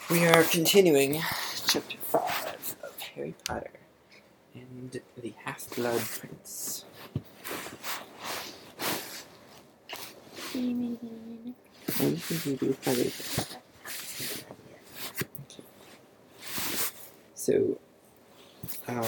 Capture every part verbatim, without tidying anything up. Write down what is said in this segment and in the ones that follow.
We are continuing chapter five of Harry Potter and the Half-Blood Prince. I'm thinking do Harry. Okay. So, um,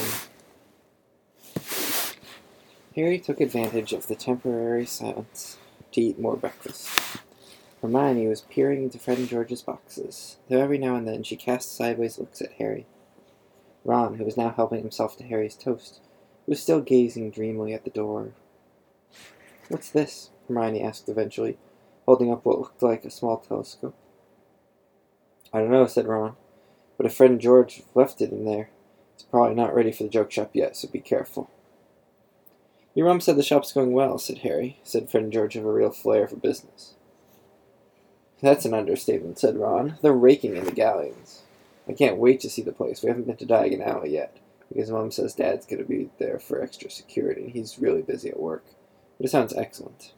Harry took advantage of the temporary silence to eat more breakfast. Hermione was peering into Fred and George's boxes, though every now and then she cast sideways looks at Harry. Ron, who was now helping himself to Harry's toast, was still gazing dreamily at the door. "What's this?" Hermione asked eventually, holding up what looked like a small telescope. "I don't know," said Ron, "but if Fred and George left it in there, it's probably not ready for the joke shop yet, so be careful." "Your mum said the shop's going well," said Harry, said Fred and George have a real flair for business. "That's an understatement," said Ron. "They're raking in the galleons. I can't wait to see the place. We haven't been to Diagon Alley yet, because Mum says Dad's going to be there for extra security, and he's really busy at work. But it sounds excellent."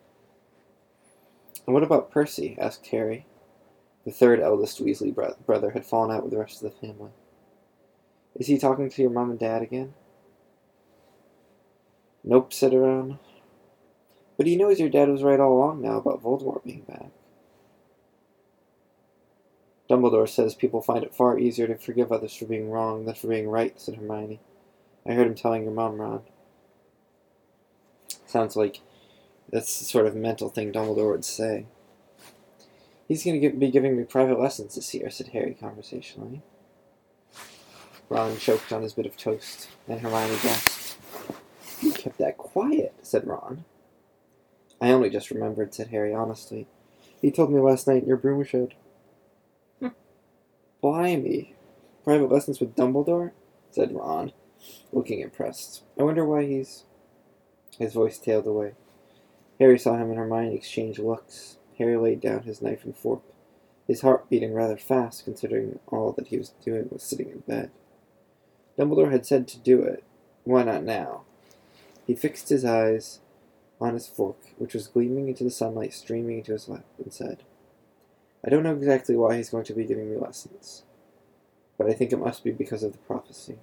"And what about Percy?" asked Harry. The third eldest Weasley bro- brother had fallen out with the rest of the family. "Is he talking to your mum and dad again?" "Nope," said Ron. "But he knows your dad was right all along now about Voldemort being back." "Dumbledore says people find it far easier to forgive others for being wrong than for being right," said Hermione. "I heard him telling your mum, Ron." Sounds like that's the sort of mental thing Dumbledore would say. "He's going to be giving me private lessons this year," said Harry conversationally. Ron choked on his bit of toast, and Hermione gasped. "You kept that quiet," said Ron. "I only just remembered," said Harry honestly. "He told me last night in your broom shed." "Blimey, private lessons with Dumbledore?" said Ron, looking impressed. "I wonder why he's—" His voice tailed away. Harry saw him and Hermione exchange looks. Harry laid down his knife and fork, his heart beating rather fast considering all that he was doing was sitting in bed. Dumbledore had said to do it. Why not now? He fixed his eyes on his fork, which was gleaming into the sunlight streaming into his lap, and said, "I don't know exactly why he's going to be giving me lessons, but I think it must be because of the prophecy."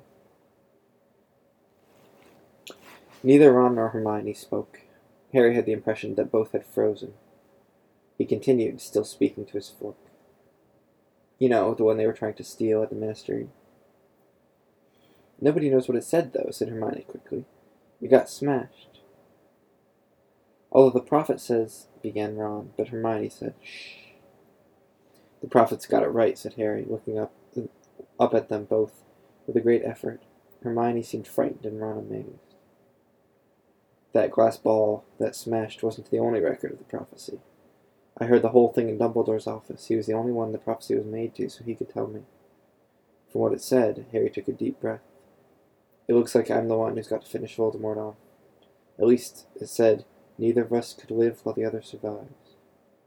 Neither Ron nor Hermione spoke. Harry had the impression that both had frozen. He continued, still speaking to his fork. "You know, the one they were trying to steal at the Ministry." "Nobody knows what it said, though," said Hermione quickly. "It got smashed." "Although the prophet says—" began Ron, but Hermione said, "Shh." "The prophet's got it right," said Harry, looking up, up at them both with a great effort. Hermione seemed frightened and Ron amazed. "That glass ball that smashed wasn't the only record of the prophecy. I heard the whole thing in Dumbledore's office. He was the only one the prophecy was made to, so he could tell me." From what it said, Harry took a deep breath. "It looks like I'm the one who's got to finish Voldemort off. At least, it said, neither of us could live while the other survives."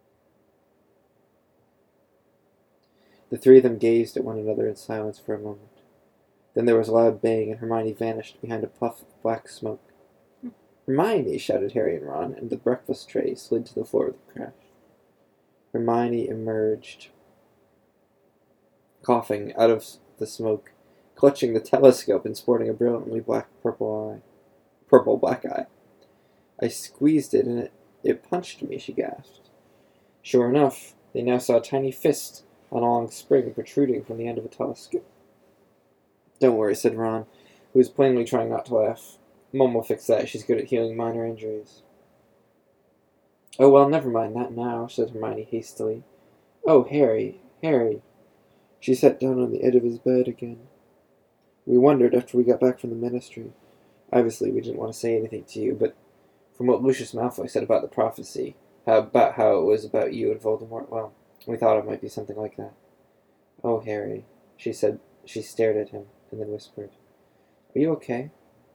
The three of them gazed at one another in silence for a moment. Then there was a loud bang, and Hermione vanished behind a puff of black smoke. "Hermione!" shouted Harry and Ron, and the breakfast tray slid to the floor with a crash. Hermione emerged, coughing, out of the smoke, clutching the telescope and sporting a brilliantly black purple eye. Purple black eye. "I squeezed it and it, it punched me," she gasped. Sure enough, they now saw a tiny fist on a long spring protruding from the end of a telescope. "Don't worry," said Ron, who was plainly trying not to laugh. "Mum will fix that. She's good at healing minor injuries." "Oh, well, never mind that now," said Hermione hastily. "Oh, Harry, Harry." She sat down on the edge of his bed again. "We wondered after we got back from the Ministry. Obviously, we didn't want to say anything to you, but from what Lucius Malfoy said about the prophecy, how about how it was about you and Voldemort, well, we thought it might be something like that." "Oh, Harry," she said. She stared at him and then whispered, "Are you okay?"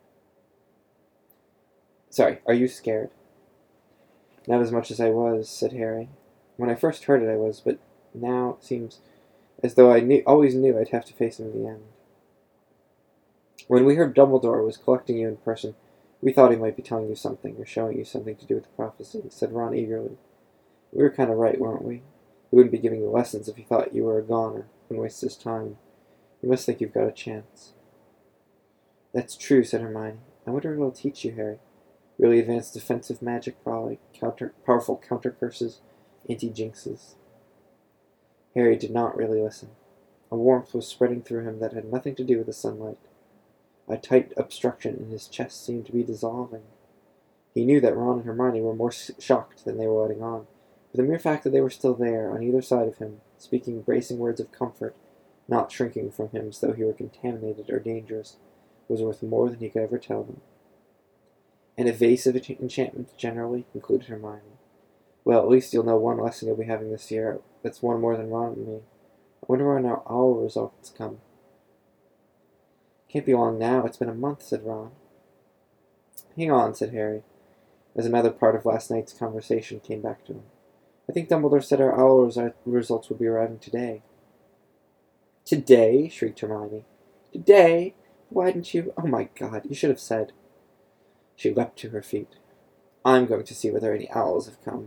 "Sorry, are you scared?" "Not as much as I was," said Harry. "When I first heard it I was, but now it seems as though I knew, always knew I'd have to face him in the end. When we heard Dumbledore was collecting you in person, we thought he might be telling you something, or showing you something to do with the prophecy," said Ron eagerly. "We were kind of right, weren't we?" He wouldn't be giving you lessons if he thought you were a goner. Wouldn't waste his time. You must think you've got a chance." "That's true," said Hermione. "I wonder what it'll teach you, Harry. Really advanced defensive magic, probably. Counter, powerful counter curses, anti-jinxes." Harry did not really listen. A warmth was spreading through him that had nothing to do with the sunlight. A tight obstruction in his chest seemed to be dissolving. He knew that Ron and Hermione were more shocked than they were letting on, but the mere fact that they were still there, on either side of him, speaking bracing words of comfort, not shrinking from him as though he were contaminated or dangerous, was worth more than he could ever tell them. "An evasive enchantment, generally," concluded Hermione. "Well, at least you'll know one lesson you'll be having this year. That's one more than Ron and me. I wonder when our owl results come." "Can't be long now. It's been a month," said Ron. "Hang on," said Harry, as another part of last night's conversation came back to him. "I think Dumbledore said our owl results would be arriving today." "Today?" shrieked Hermione. "Today? Why didn't you? Oh my God, you should have said." She leapt to her feet. "I'm going to see whether any owls have come."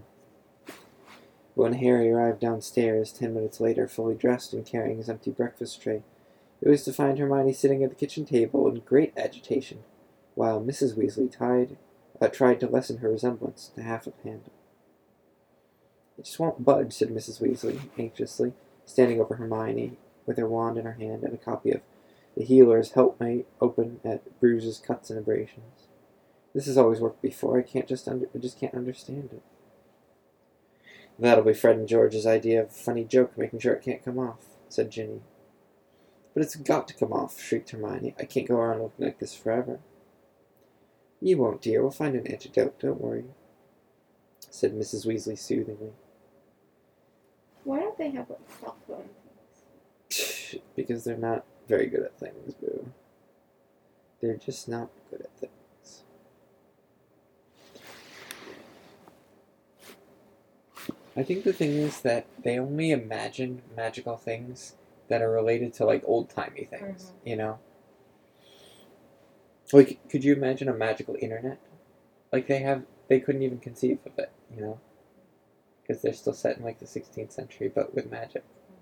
When Harry arrived downstairs ten minutes later, fully dressed and carrying his empty breakfast tray, it was to find Hermione sitting at the kitchen table in great agitation, while Missus Weasley tied, uh, tried to lessen her resemblance to half a panda. "It just won't budge," said Missus Weasley, anxiously, standing over Hermione with her wand in her hand and a copy of The Healer's Helpmate open at bruises, cuts, and abrasions. "This has always worked before. I can't just under- I just can't understand it." "That'll be Fred and George's idea of a funny joke, making sure it can't come off," said Ginny. "But it's got to come off," shrieked Hermione. "I can't go around looking like this forever." "You won't, dear. We'll find an antidote. Don't worry," said Missus Weasley soothingly. Why don't they have like self-going things? Because they're not very good at things, Boo. They're just not good at things. I think the thing is that they only imagine magical things that are related to, like, old-timey things, mm-hmm. you know? Like, could you imagine a magical internet? Like, they have, they couldn't even conceive of it, you know? Because they're still set in, like, the sixteenth century, but with magic.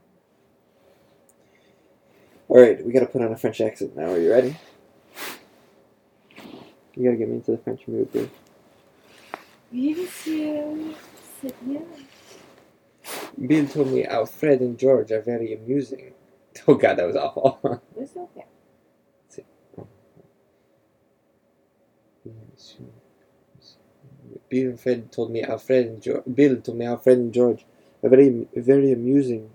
Alright, we gotta put on a French accent now. Are you ready? You gotta get me into the French mood, Boo. Oui, monsieur. C'est bien. Bill told me how Fred and George are very amusing. Oh God, that was awful. It's okay. Bill and Fred told me how Fred and George. Bill told me how Fred and George are very, very amusing.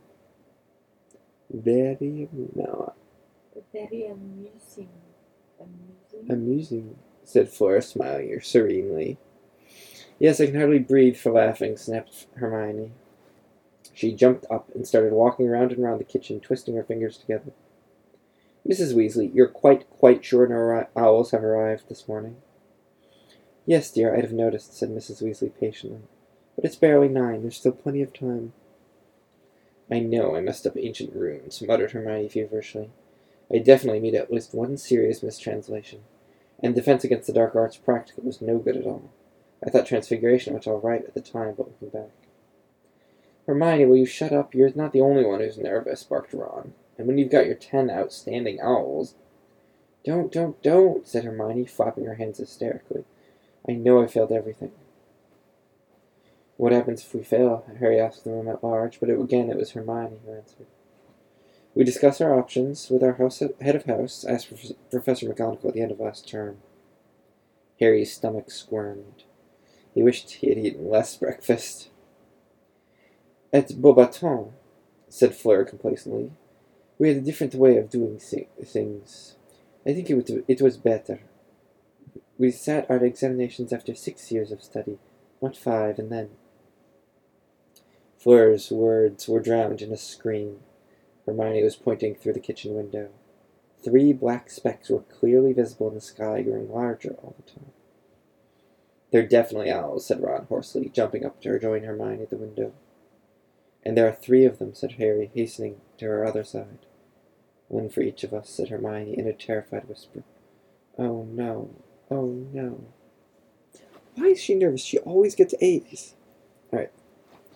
Very no. Very amusing. Amusing. Amusing, said Flora, smiling serenely. "Yes, I can hardly breathe for laughing," snapped Hermione. She jumped up and started walking round and round the kitchen, twisting her fingers together. "Missus Weasley, you're quite, quite sure no owls have arrived this morning?" "Yes, dear, I'd have noticed," said Missus Weasley patiently. "But it's barely nine. There's still plenty of time." "I know I messed up ancient runes," muttered Hermione feverishly. "I definitely made at least one serious mistranslation. And Defense Against the Dark Arts practical was no good at all. I thought Transfiguration was all right at the time, but looking back." "Hermione, will you shut up? You're not the only one who's nervous," barked Ron. "And when you've got your ten outstanding owls—" "Don't, don't, don't," said Hermione, flapping her hands hysterically. "I know I failed everything." "What happens if we fail?" Harry asked the room at large, but it, again it was Hermione who answered. "We discuss our options with our house, head of house," asked Professor McGonagall at the end of last term. Harry's stomach squirmed. He wished he had eaten less breakfast. "At Beauxbatons," said Fleur complacently, "we had a different way of doing things. I think it was, it was better. We sat our examinations after six years of study, not five, and then—" Fleur's words were drowned in a scream. Hermione was pointing through the kitchen window. Three black specks were clearly visible in the sky, growing larger all the time. "They're definitely owls," said Ron hoarsely, jumping up to join Hermione at the window. "And there are three of them," said Harry, hastening to her other side. "One for each of us," said Hermione in a terrified whisper. "Oh, no. Oh, no." Why is she nervous? She always gets A's. All right.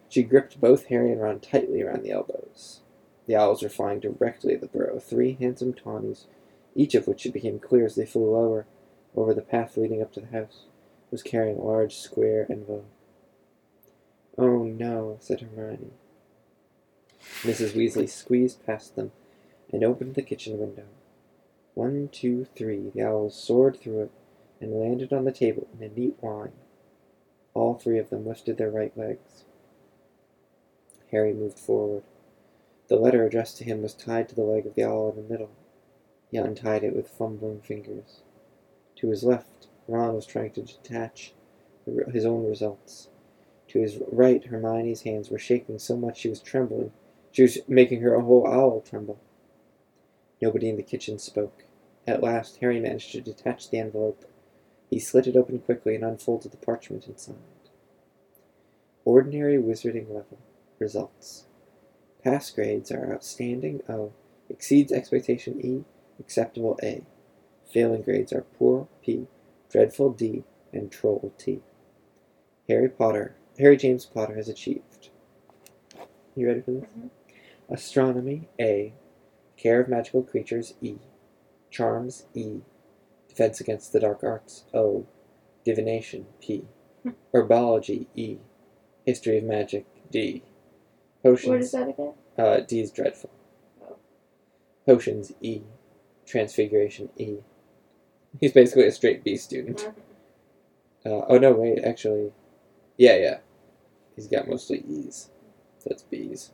She gripped both Harry and Ron tightly around the elbows. The owls were flying directly at the burrow, three handsome tawnies, each of which, it became clear as they flew lower over the path leading up to the house, was carrying a large square envelope. "Oh, no," said Hermione. Missus Weasley squeezed past them and opened the kitchen window. One, two, three, the owls soared through it and landed on the table in a neat line. All three of them lifted their right legs. Harry moved forward. The letter addressed to him was tied to the leg of the owl in the middle. He untied it with fumbling fingers. To his left, Ron was trying to detach his own results. To his right, Hermione's hands were shaking so much she was trembling. She was making her whole owl tremble. Nobody in the kitchen spoke. At last, Harry managed to detach the envelope. He slit it open quickly and unfolded the parchment inside. Ordinary wizarding level. Results. Pass grades are outstanding O, exceeds expectation E, acceptable A. Failing grades are poor P, dreadful D, and troll T. Harry Potter, Harry James Potter has achieved. You ready for this? Mm-hmm. Astronomy A, care of magical creatures E, charms E, defense against the dark arts O, divination P, herbology E, history of magic D, potions. What is that again? Uh, D is dreadful. Oh. Potions E, transfiguration E. He's basically a straight B student. Mm-hmm. Uh, oh no, wait, actually, yeah, yeah. He's got mostly E's. So that's B's.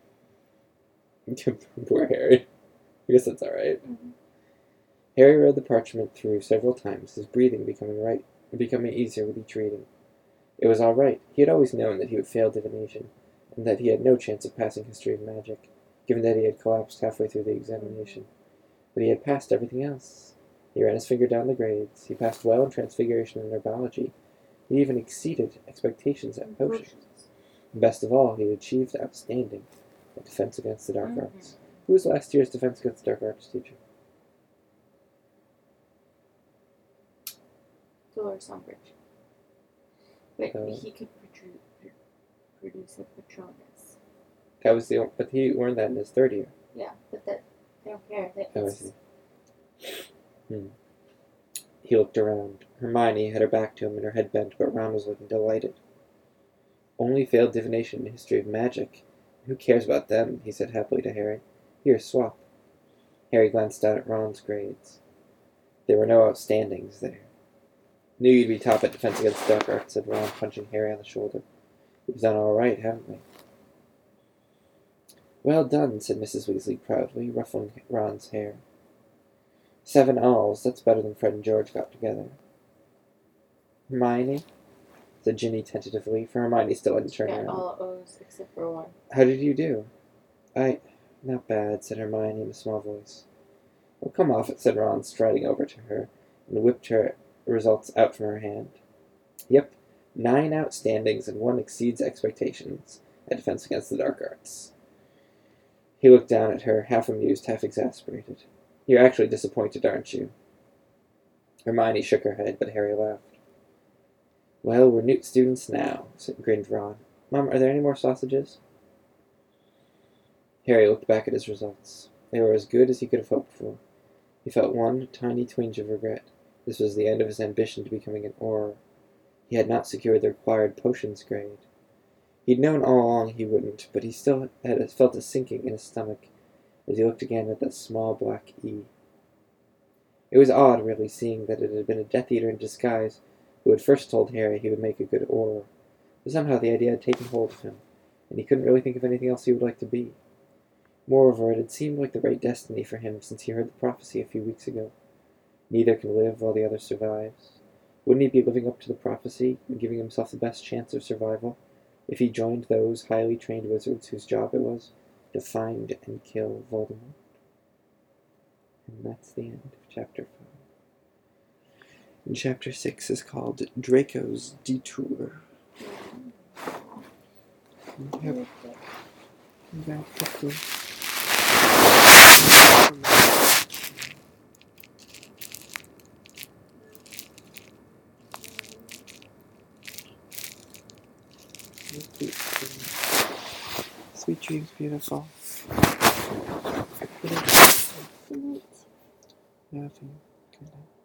Poor Harry. I guess that's alright. Mm-hmm. Harry read the parchment through several times, his breathing becoming right, becoming easier with each reading. It was all right. He had always known that he would fail divination, and that he had no chance of passing history of magic, given that he had collapsed halfway through the examination. But he had passed everything else. He ran his finger down the grades. He passed well in transfiguration and herbology. He even exceeded expectations at potions. And best of all, he had achieved outstanding at defense against the dark Mm-hmm. arts. Who was last year's defense against the dark arts teacher? Dolores Umbridge. But Uh, he could produ- pr- produce a Patronus. That was the but he learned that in his third year. Yeah, but that I don't care. That Oh, I it's, see. Hmm. He looked around. Hermione had her back to him and her head bent, but Ron was looking delighted. Only failed divination and history of magic. Who cares about them? He said happily to Harry. Here, swap. Harry glanced down at Ron's grades. There were no outstandings there. Knew you'd be top at defense against dark arts, said Ron, punching Harry on the shoulder. We've done all right, haven't we? Well done, said Missus Weasley proudly, ruffling Ron's hair. Seven L's, that's better than Fred and George got together. Hermione, said Ginny tentatively, for Hermione still hadn't turned got around. all O's except for one. How did you do? I... not bad, said Hermione in a small voice. Oh, come off it, said Ron, striding over to her, and whipped her results out from her hand. Yep, nine outstandings and one exceeds expectations at defense against the dark arts. He looked down at her, half amused, half exasperated. You're actually disappointed, aren't you? Hermione shook her head, but Harry laughed. Well, we're Newt students now, grinned Ron. Mom, are there any more sausages? Harry looked back at his results. They were as good as he could have hoped for. He felt one tiny twinge of regret. This was the end of his ambition to becoming an Auror. He had not secured the required potions grade. He'd known all along he wouldn't, but he still had felt a sinking in his stomach as he looked again at that small black E. It was odd, really, seeing that it had been a Death Eater in disguise who had first told Harry he would make a good Auror. But somehow the idea had taken hold of him, and he couldn't really think of anything else he would like to be. Moreover, it had seemed like the right destiny for him since he heard the prophecy a few weeks ago. Neither can live while the other survives. Wouldn't he be living up to the prophecy and giving himself the best chance of survival if he joined those highly trained wizards whose job it was to find and kill Voldemort? And that's the end of chapter five. And chapter six is called Draco's Detour. Yep. Back quickly. Let's see. dreams, beautiful. Good night. Nothing. Good night.